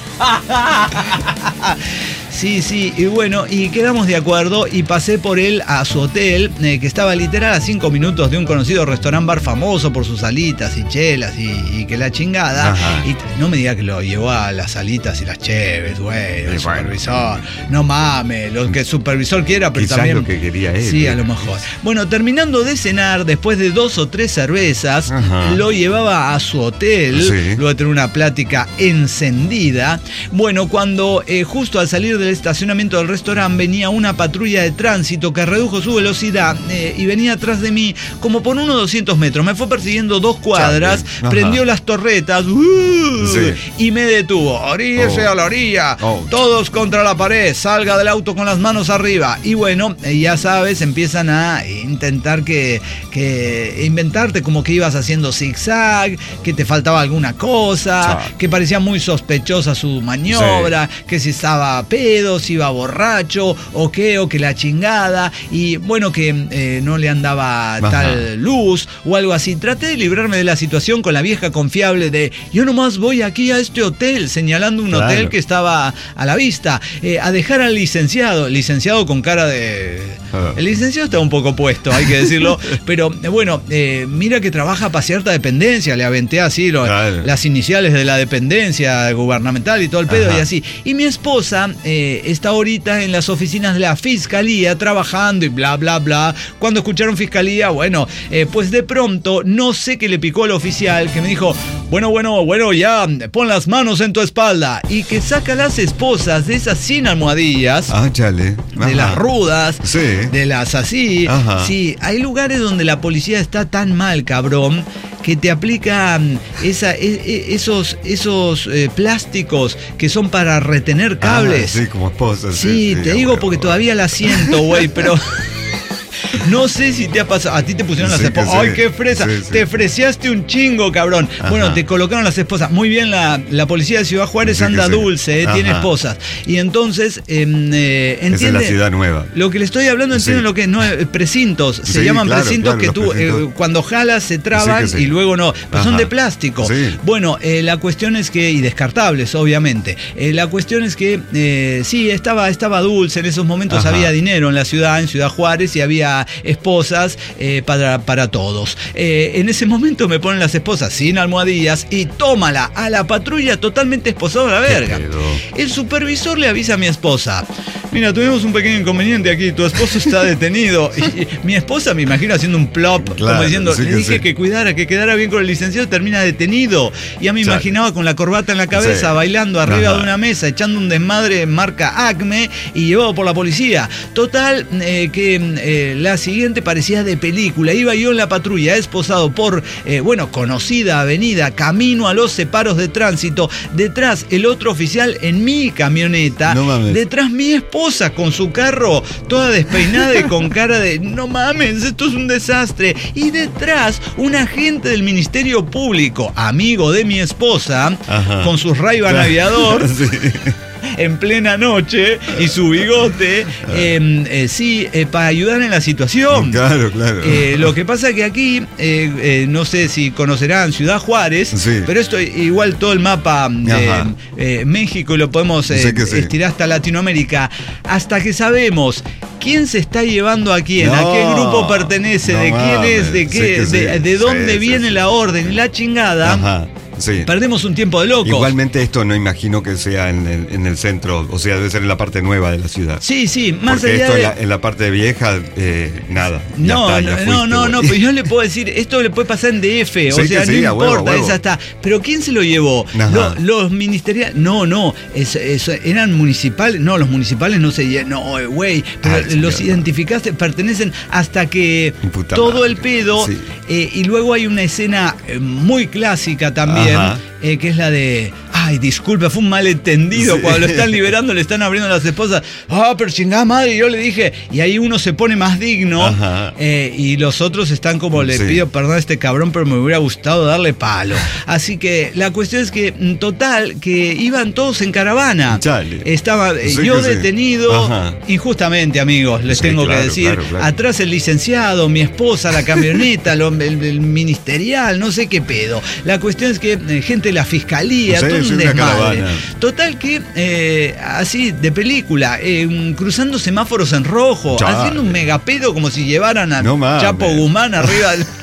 Sí, y bueno, y quedamos de acuerdo y pasé por él a su hotel, que estaba literal a 5 minutos de un conocido restaurant bar famoso por sus salitas y chelas y que la chingada. Y no me diga que lo llevó a las salitas y las cheves, güey, el supervisor. No mames, lo que el supervisor quiera, pero quizás también lo que quería él. Sí, a lo mejor. Bueno, terminando de cenar, después de 2 o 3 cervezas, lo llevaba a su hotel, luego de tener una plática encendida. Bueno, cuando justo al salir del estacionamiento del restaurante venía una patrulla de tránsito que redujo su velocidad y venía atrás de mí como por unos 200 metros. Me fue persiguiendo 2 cuadras, prendió las torretas y me detuvo. Oríllese a la orilla, todos contra la pared, salga del auto con las manos arriba. Y bueno, ya sabes, empiezan a intentar que inventarte como que ibas haciendo zigzag, que te faltaba alguna cosa, que parecía muy sospechosa su maniobra, que si estaba pedo, si iba borracho o que la chingada, y bueno, que no le andaba tal luz o algo así. Traté de librarme de la situación con la vieja confiable de yo nomás voy aquí a este hotel, señalando un hotel que estaba a la vista, a dejar al licenciado con cara de... El licenciado está un poco puesto, hay que decirlo, pero bueno, mira que trabaja para cierta dependencia, le aventé así las iniciales de la dependencia gubernamental y todo el pedo y así. Y mi esposa está ahorita en las oficinas de la fiscalía trabajando y bla, bla, bla. Cuando escucharon fiscalía, bueno, pues de pronto no sé qué le picó al oficial que me dijo, bueno, ya, pon las manos en tu espalda, y que saca las esposas de esas sin almohadillas, de las rudas, de las así. Sí, hay lugares donde la policía está tan mal, cabrón, que te aplica esos plásticos que son para retener cables. Sí, como esposas. Sí, te digo porque todavía la siento, güey, pero... No sé si te ha pasado. A ti te pusieron las esposas. ¡Ay, qué fresa! Sí. Te freseaste un chingo, cabrón. Ajá. Bueno, te colocaron las esposas. Muy bien, la policía de Ciudad Juárez anda dulce, tiene esposas. Y entonces, entiende. Esa es la ciudad nueva. Lo que le estoy hablando, entiende lo que no es precintos. Se llaman precintos que tú, cuando jalas, se traban y luego no. Pues son de plástico. Sí. Bueno, la cuestión es que, y descartables, obviamente. La cuestión es que, sí, estaba dulce. En esos momentos había dinero en la ciudad, en Ciudad Juárez, y había esposas para todos. En ese momento me ponen las esposas sin almohadillas y tómala a la patrulla totalmente esposado a la verga. El supervisor le avisa a mi esposa: mira, tuvimos un pequeño inconveniente aquí, tu esposo está detenido. Y mi esposa, me imagino, haciendo un plop, como diciendo, le dije que cuidara, que quedara bien con el licenciado, termina detenido. Y ya me imaginaba con la corbata en la cabeza, bailando arriba de una mesa, echando un desmadre marca Acme y llevado por la policía. Total, que la siguiente parecía de película. Iba yo en la patrulla, esposado por, conocida avenida, camino a los separos de tránsito. Detrás, el otro oficial en mi camioneta. No mames. Detrás, mi esposa con su carro, toda despeinada y con cara de no mames, esto es un desastre. Y detrás, un agente del Ministerio Público, amigo de mi esposa, con sus Ray-Ban aviador. Sí. En plena noche y su bigote, para ayudar en la situación. Claro. Lo que pasa es que aquí, no sé si conocerán Ciudad Juárez, pero esto igual todo el mapa de México lo podemos estirar hasta Latinoamérica, hasta que sabemos quién se está llevando a quién, a qué grupo pertenece, de quién es, de qué, de dónde viene la orden y la chingada. Sí. Perdemos un tiempo de locos. Igualmente esto no imagino que sea en el centro, o sea, debe ser en la parte nueva de la ciudad. Sí, más porque allá esto en la parte vieja, nada. No, pero yo le puedo decir, esto le puede pasar en DF, o sea, no importa, esa está. Pero ¿quién se lo llevó? Los ministeriales, eran municipales, los municipales no se, güey, pero los identificaste, pertenecen hasta que todo el pedo, y luego hay una escena muy clásica también, que es la de ay, disculpe, fue un malentendido. Cuando lo están liberando, le están abriendo las esposas. Pero chingada madre, yo le dije. Y ahí uno se pone más digno. Y los otros están como, le pido perdón a este cabrón, pero me hubiera gustado darle palo. Así que la cuestión es que, total, que iban todos en caravana. Estaba yo detenido, injustamente, amigos, les tengo que decir. Claro. Atrás el licenciado, mi esposa, la camioneta, el ministerial, no sé qué pedo. La cuestión es que gente de la fiscalía, todo un desmadre. Total que, así, de película, cruzando semáforos en rojo, haciendo un megapedo como si llevaran a Chapo Guzmán arriba del...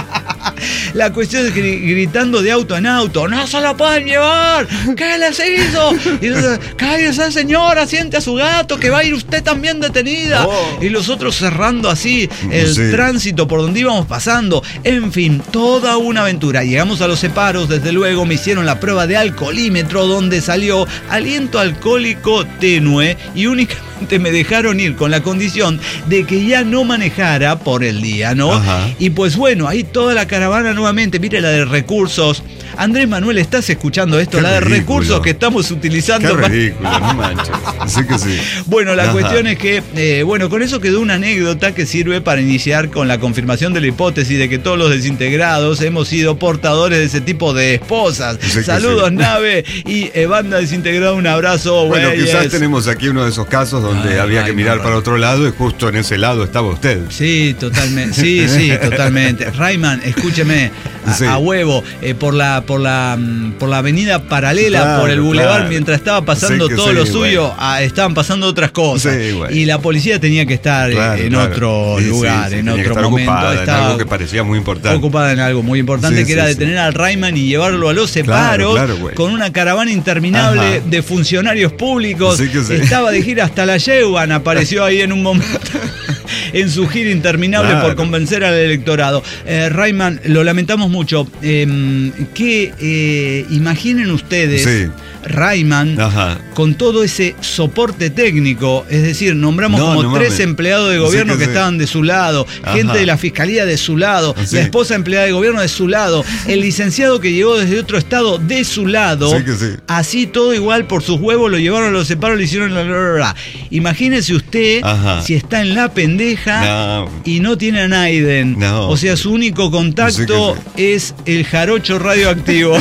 La cuestión es que gritando de auto en auto, ¡no se lo pueden llevar! ¿Qué les hizo? Y entonces, cállese, señora, siente a su gato, que va a ir usted también detenida. Y los otros cerrando así el tránsito por donde íbamos pasando. En fin, toda una aventura. Llegamos a los separos, desde luego me hicieron la prueba de alcoholímetro, donde salió aliento alcohólico tenue, y únicamente me dejaron ir con la condición de que ya no manejara por el día, ¿no? Y pues bueno, ahí toda la caravana nuevamente, mire la de recursos. Andrés Manuel, ¿estás escuchando esto? La de recursos que estamos utilizando. Qué ridículo, no manches. Sí que sí. Bueno, la cuestión es que, con eso quedó una anécdota que sirve para iniciar con la confirmación de la hipótesis de que todos los desintegrados hemos sido portadores de ese tipo de esposas. Saludos, Nave y banda desintegrada, un abrazo. Bueno, quizás tenemos aquí uno de esos casos donde había que mirar para otro lado y justo en ese lado estaba usted. Sí, totalmente. Sí, totalmente. Rayman, escúcheme, a huevo, por la avenida paralela, por el bulevar, mientras estaba pasando todo lo suyo, estaban pasando otras cosas. Y la policía tenía que estar en otro lugar, en otro momento. Ocupada en algo que parecía muy importante. Ocupada en algo muy importante, que era detener al Rayman y llevarlo a los separos, con una caravana interminable de funcionarios públicos. Estaba de gira hasta la Yehuan, apareció ahí en un momento. En su gira interminable por convencer al electorado. Rayman, lo lamentamos mucho. Imaginen ustedes Rayman, con todo ese soporte técnico, es decir, nombramos como 3 empleados de gobierno que estaban de su lado, gente de la fiscalía de su lado, la esposa empleada de gobierno de su lado, el licenciado que llegó desde otro estado de su lado, así todo igual por sus huevos, lo llevaron, lo separaron, le hicieron la. Imagínese usted si está en la pendeja y no tiene a Naiden, o sea, su único contacto es el jarocho radioactivo.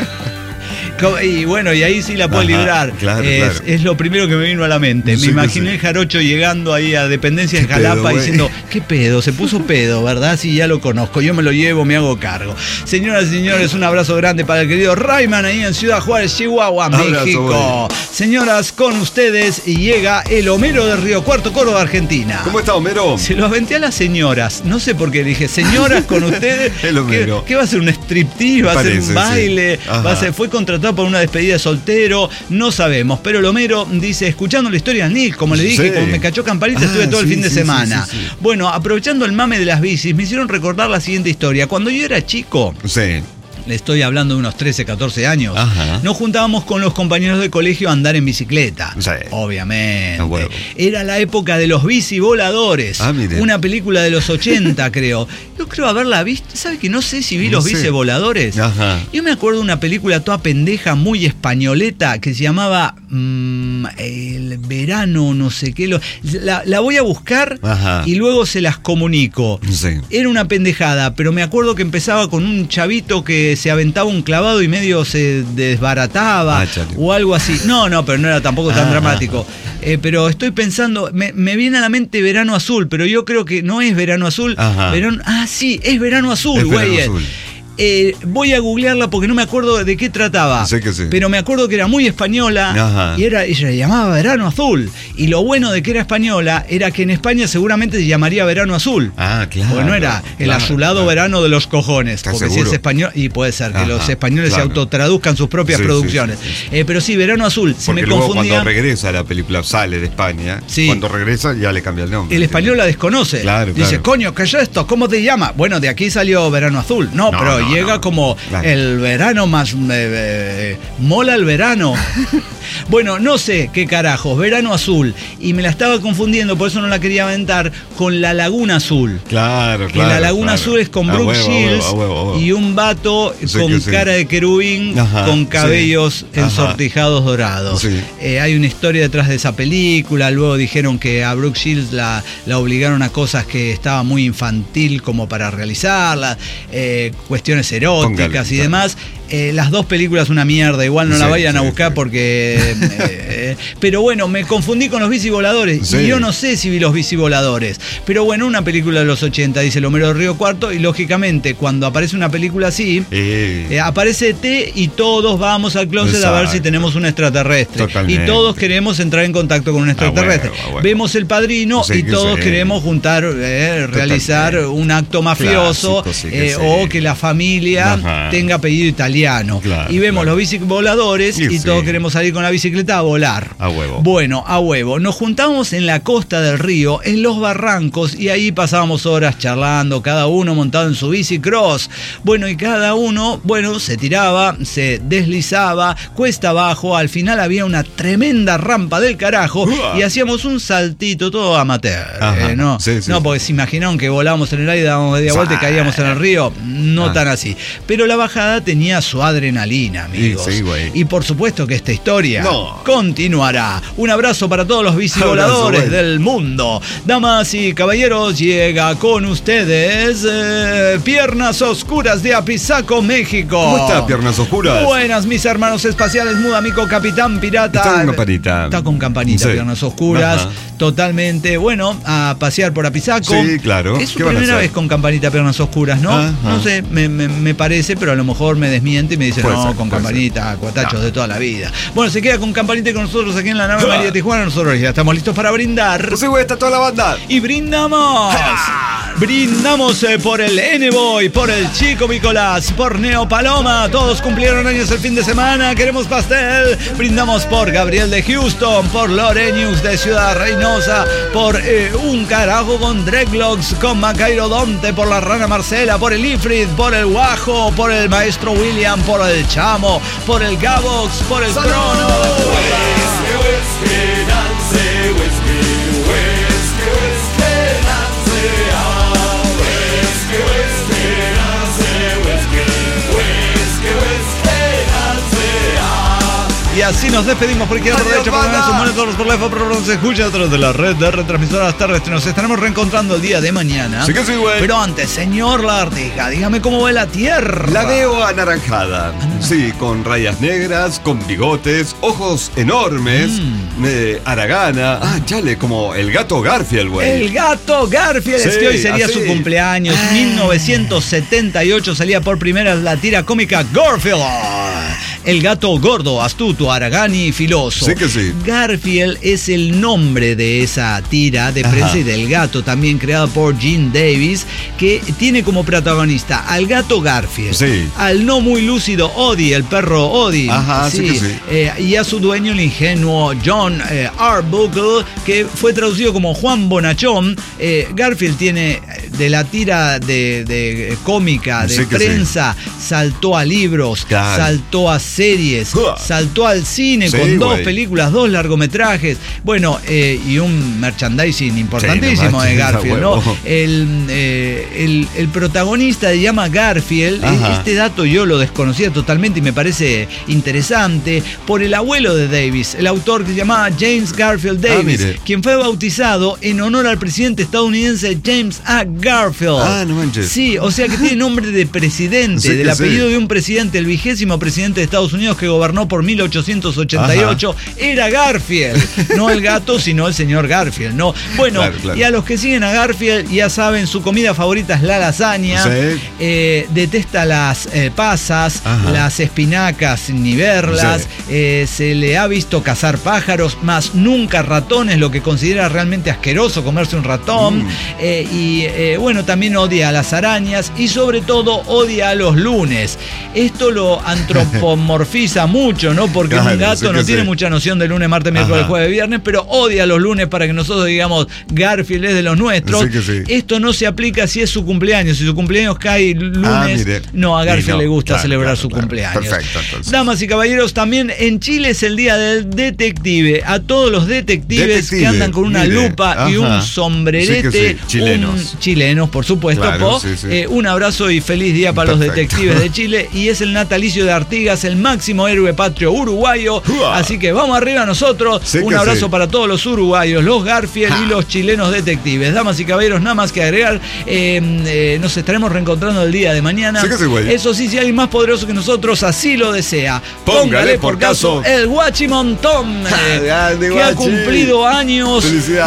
Y bueno, y ahí sí la puedo librar. Claro. Es lo primero que me vino a la mente. Me imaginé el jarocho llegando ahí a dependencia de Jalapa diciendo, ¿qué pedo? Se puso pedo, ¿verdad? Sí, ya lo conozco. Yo me lo llevo, me hago cargo. Señoras y señores, un abrazo grande para el querido Rayman ahí en Ciudad Juárez, Chihuahua, México. Señoras, con ustedes llega el Homero de Río Cuarto, Córdoba, Argentina. ¿Cómo está, Homero? Se lo aventé a las señoras. No sé por qué dije, señoras, con ustedes. El Homero. ¿Qué va a ser? ¿Un striptease? ¿Va a ser un baile? Fue contratado por una despedida de soltero, no sabemos, pero el Homero dice, escuchando la historia de Nick, como le dije, como me cachó campanita, estuve todo el fin de semana. Bueno, aprovechando el mame de las bicis, me hicieron recordar la siguiente historia. Cuando yo era chico, le estoy hablando de unos 13, 14 años, nos juntábamos con los compañeros de colegio a andar en bicicleta. Obviamente. Era la época de los bicivoladores. Una película de los 80, creo. Yo creo haberla visto. ¿Sabe que no sé si vi los bicivoladores? Yo me acuerdo de una película toda pendeja, muy españoleta, que se llamaba El verano, no sé qué. La voy a buscar y luego se las comunico. Era una pendejada, pero me acuerdo que empezaba con un chavito que se aventaba un clavado y medio se desbarataba o algo así. No, pero no era tampoco tan dramático. Pero estoy pensando, me viene a la mente Verano Azul, pero yo creo que no es Verano Azul. Sí, es Verano Azul, güey. Voy a googlearla porque no me acuerdo de qué trataba. Pero me acuerdo que era muy española y ella se llamaba Verano Azul. Y lo bueno de que era española era que en España seguramente se llamaría Verano Azul. Porque no era el azulado verano de los cojones. Porque si es español, y puede ser que los españoles se autotraduzcan sus propias producciones. Pero sí, Verano Azul. Se me confundía. Cuando regresa la película, sale de España. Cuando regresa ya le cambia el nombre. El español la desconoce. Dice, coño, ¿qué es esto? ¿Cómo te llama? Bueno, de aquí salió Verano Azul. Pero llega como el verano más mola el verano. Bueno, no sé qué carajos, Verano Azul. Y me la estaba confundiendo, por eso no la quería aventar, con La Laguna Azul. Claro. La Laguna Azul es con Brooke Shields y un vato con cara de querubín, con cabellos ensortijados dorados. Hay una historia detrás de esa película. Luego dijeron que a Brooke Shields la obligaron a cosas que estaba muy infantil como para realizarlas, cuestiones eróticas y demás. Las dos películas una mierda, igual no la vayan a buscar porque... pero bueno, me confundí con los bicivoladores y yo no sé si vi los bicivoladores. Pero bueno, una película de los 80, dice el Homero de Río Cuarto, y lógicamente cuando aparece una película así, aparece ET y todos vamos al closet a ver si tenemos un extraterrestre. Y todos queremos entrar en contacto con un extraterrestre. Vemos El Padrino y todos queremos realizar un acto mafioso o que la familia tenga apellido italiano. Y vemos los bicivoladores y todos queremos salir con la bicicleta a volar. A huevo. Bueno, a huevo. Nos juntábamos en la costa del río, en los barrancos, y ahí pasábamos horas charlando, cada uno montado en su bicicross. Bueno, y cada uno, se tiraba, se deslizaba, cuesta abajo. Al final había una tremenda rampa del carajo y hacíamos un saltito todo amateur. No, porque se imaginaron que volábamos en el aire, dábamos media vuelta y caíamos en el río. No tan así. Pero la bajada tenía su adrenalina, amigos. Y por supuesto que esta historia continuará. Un abrazo para todos los bicivoladores del mundo. Damas y caballeros, llega con ustedes Piernas Oscuras de Apizaco, México. ¿Cómo está, Piernas Oscuras? Buenas, mis hermanos espaciales, Mudamico, Capitán Pirata. Está con campanita. Está con campanita, Piernas Oscuras. Totalmente, a pasear por Apizaco. Sí, claro. Es su primera vez con campanita, Piernas Oscuras, ¿no? No sé, me parece, pero a lo mejor me desmiente y me dice, con campanita, cuatachos de toda la vida. Bueno, se queda con campanita con nosotros aquí en la nave María Tijuana. Nosotros ya estamos listos para brindar. Pues sí, güey, está toda la banda. Y brindamos. Brindamos por el N-Boy, por el Chico Nicolás, por Neo Paloma. Todos cumplieron años el fin de semana. Queremos pastel. Brindamos por Gabriel de Houston, por Lorenius de Ciudad Reynosa, por Un Carajo con Dreadlocks, con Macairo Donte, por la Rana Marcela, por el Ifrit, por el Guajo, por el Maestro William, por el Chamo, por el Gabox, por el Crono. Y así nos despedimos por izquierda, derecha, por derecha, monitores por left, por se escucha a través de la red de retransmisoras terrestres. Nos estaremos reencontrando el día de mañana. Sí que sí, güey. Pero antes, señor Lardiga, dígame cómo ve la Tierra. La veo anaranjada. Sí, con rayas negras, con bigotes, ojos enormes, haragana. Ah, chale, como el gato Garfield, güey. El gato Garfield, sí, es que hoy sería su cumpleaños. 1978 salía por primera la tira cómica Garfield. El gato gordo, astuto, haragán y filoso. Sí que sí. Garfield es el nombre de esa tira de prensa y del gato, también creado por Gene Davis, que tiene como protagonista al gato Garfield, sí, al no muy lúcido Odie, el perro Odie, sí que sí, y a su dueño, el ingenuo John Arbuckle, que fue traducido como Juan Bonachón. Garfield tiene de la tira de cómica, de prensa, saltó a libros, saltó a series, saltó al cine con dos películas, 2 largometrajes, bueno, y un merchandising importantísimo de Garfield, ¿no? El protagonista se llama Garfield. Este dato yo lo desconocía totalmente y me parece interesante, por el abuelo de Davis, el autor que se llamaba James Garfield Davis, quien fue bautizado en honor al presidente estadounidense James A. Garfield. No manches. Sí, o sea que tiene nombre de presidente, sí, del apellido de un presidente, el 20º presidente de Estados Unidos que gobernó por 1888, era Garfield, no el gato, sino el señor Garfield, ¿no? Bueno, claro. Y a los que siguen a Garfield, ya saben, su comida favorita es la lasaña, detesta las pasas, las espinacas ni verlas, se le ha visto cazar pájaros, más nunca ratones, lo que considera realmente asqueroso comerse un ratón, bueno, también odia a las arañas y sobre todo odia a los lunes. Esto lo antropomorfiza mucho, ¿no? Porque un gato no tiene mucha noción de lunes, martes, miércoles, jueves, viernes, pero odia los lunes para que nosotros digamos Garfield es de los nuestros. Esto no se aplica si es su cumpleaños. Si su cumpleaños cae lunes, no, a Garfield le gusta celebrar su cumpleaños. Perfecto, entonces. Damas y caballeros, también en Chile es el día del detective. A todos los detectives que andan con una lupa y un sombrerete. Chilenos, por supuesto. Claro, un abrazo y feliz día para los detectives de Chile. Y es el natalicio de Artigas, el máximo héroe patrio uruguayo. Así que vamos arriba nosotros. Un abrazo para todos los uruguayos, los Garfield y los chilenos detectives. Damas y caballeros, nada más que agregar. Nos estaremos reencontrando el día de mañana. Eso sí, si alguien más poderoso que nosotros así lo desea, póngale por caso el Guachimontón, que ha cumplido años.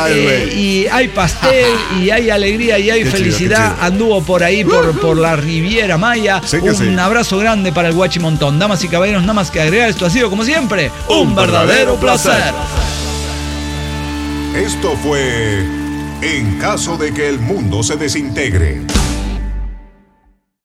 Y hay pastel, y hay alegría, y hay felicidad. Anduvo por ahí, por la Riviera Maya. Un abrazo grande para el Guachimontón. Damas y caballeros, nada más que agregar. Esto ha sido, como siempre, un verdadero placer. Esto fue En caso de que el mundo se desintegre.